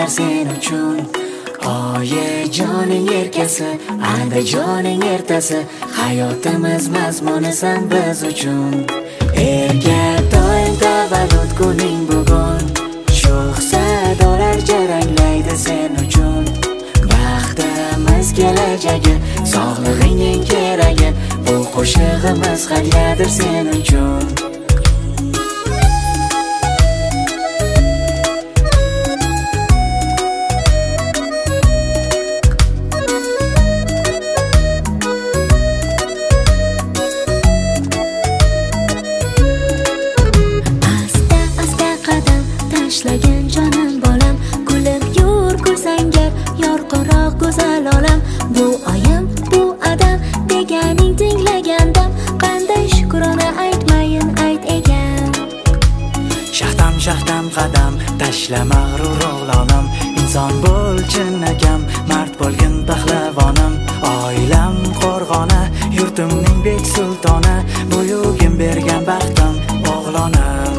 salomlar sen uchun. Oyijoning erkasi, andijoning ertasi, hayotimiz mazmunisan biz uchun. Erga doim tavallud kuning bugun, sho'x sadolar jaranglaydi sen uchun. Baxtimiz kelajagi, sog'lig'ingning keragi, bu qo'shig'imiz hadyadir sen uchun. Tashlagan jonim bolam, kulib yur ko'rsangar yorqinroq go'zal olam. Bu oyim, bu adam deganing tinglagandam, qanday shukrona aytmayin ayt ekan. Shaxtam shaxtam qadam tashla mag'rur o'g'lonim, inson bo'l chinakam, mard bo'lgin pahlavonim. Oilam qo'rg'ona, yurtimning bek sultoni, buyugim bergan baxtim o'g'lonim.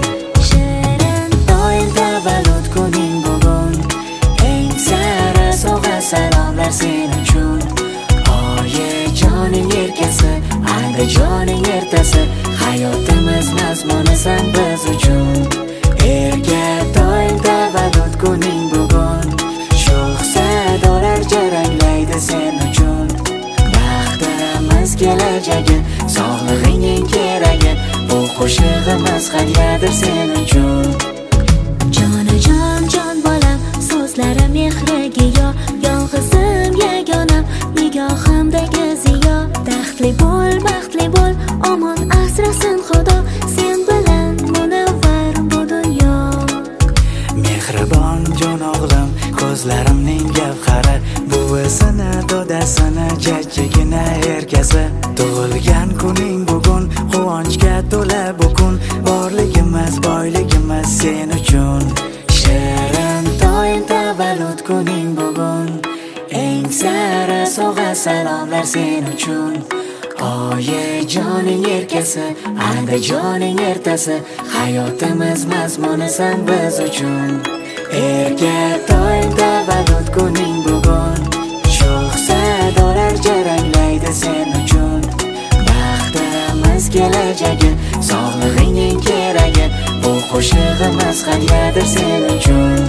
Tavallud kuning bugun, eng sara sovg'a salomlar sen uchun. Oyijoning erkasi, andijoning ertasi, hayotimiz mazmunisan biz uchun. Erga doim tavallud kuning bugun, sho'x sadolar jaranglaydi sen uchun. Baxtimiz kelajagi, sog'lig'ingning keragi, bu qo'shig'imiz hadyadir sen uchun. Jonajon jon bolam, so'zlari mehriga yo, yolg'izim yagonam, nigohimdagi ziyo. Baxtli bo'l, omon asrasin Xudo, sen bilan munavvar bu dunyo. Mehribon jon o'g'lim, ko'zlarimning gavhari, buvisini, dodasini, jajjigina erkasi. Tug'ilgan kuning bugun, quvonchga to'la bu kun, borligimiz, boyligimiz sen uchun. Shirin doim tavallud kuning bugun, eng sara sovg'a salomlar sen uchun. Oyijoning erkasi, andijoning ertasi, hayotimiz mazmunisan biz uchun. Erga doim tavallud kuning bugun, sho'x sadolar jaranglaydi sen uchun. Baxtimiz kelajagi, sog'lig'ingning keragi, bu qo'shig'imiz hadyadir sen uchun.